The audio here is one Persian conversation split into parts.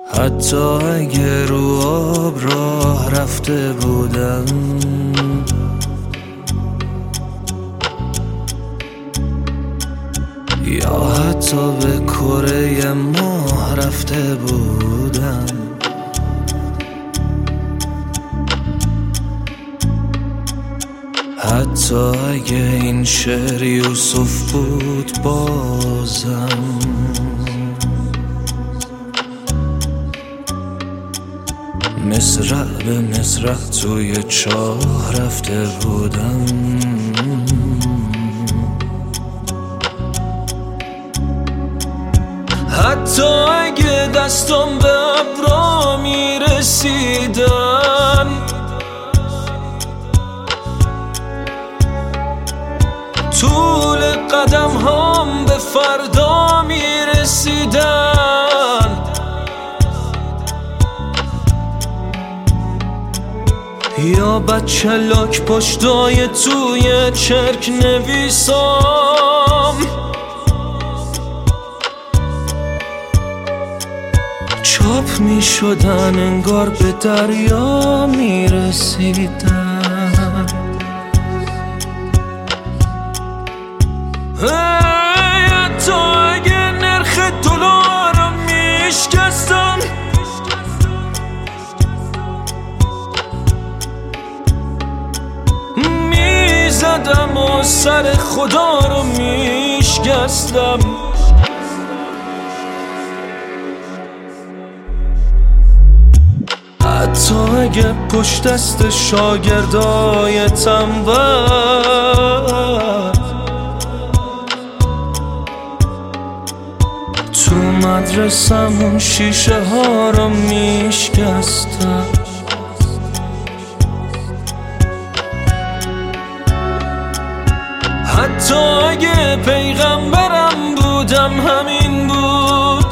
حتی اگه رو آب راه رفته بودم، یا حتی به کره ماه رفته بودم، حتی اگه این شعر یوسف بود بازم، مصرع به مصرع توی چاه رفته بودم. حتی اگه دستم به ابرا میرسیدن، طول قدم هم به فردا میرسیدن، یا بچه لاک پشتای توی چرک نویسام، چاپ می شدن انگار به دریا می رسیدن. حتی اگه نرخ دلار رو می شکستم، می زدم و سر خدا رو می شکستم. حتی اگه پشت دست شاگردای تنبل تو مدرسمون شیشه ها رو میشکستم. حتی اگه پیغمبرم بودم همین بود،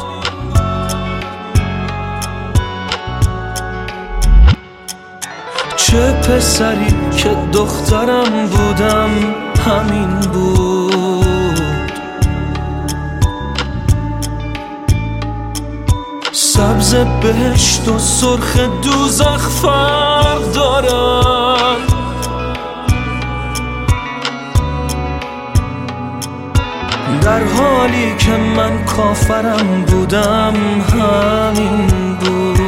چه پسری که دخترم بودم همین بود. سبز بهشت و سرخ دوزخ فرق دارن، در حالی که من کافرم بودم همین بود.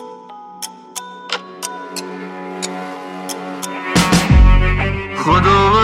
خدا